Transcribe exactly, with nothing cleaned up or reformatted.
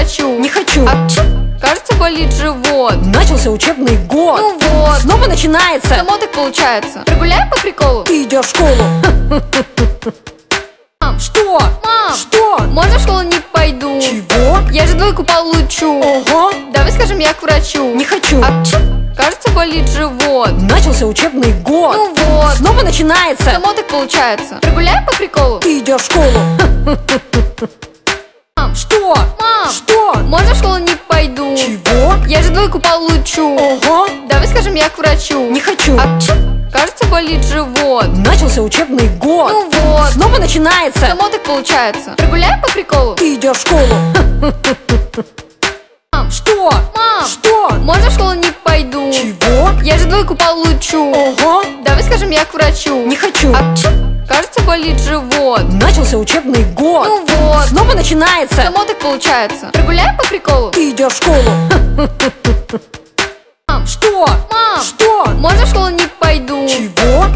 врачу. Не хочу. А чё? Кажется, болит живот. Начался учебный год. Ну вот, Снова начинается. само так получается. Прогуляем по приколу? Ты идешь в школу. Мам, Что? мам, Что? можно в школу не пойду? Чего? Я же двойку получу. Ого. Давай скажем, я к врачу. Не хочу. А чё? Кажется, болит живот. Начался учебный год. Ну вот, Снова начинается. само так получается. Прогуляем по приколу? Ты идешь в школу. Мам, Что? мам, Что? можно в школу не пойду? Чего? Я же двойку получу. Ого. Давай скажем, я к врачу. Не хочу. А чё? Кажется, болит живот. Начался учебный год. Ну вот, Снова начинается. само так получается. Прогуляем по приколу? Ты идешь в школу. Мам, Что? мам, Что? можно в школу не пойду? Чего? Я же двойку получу. Ого. Давай скажем, я к врачу. Не хочу. А чё? Кажется, болит живот. Начался учебный год. Ну вот, Снова начинается. само так получается. Прогуляем по приколу? Ты идешь в школу. Мам, Что? мам, Что? можно в школу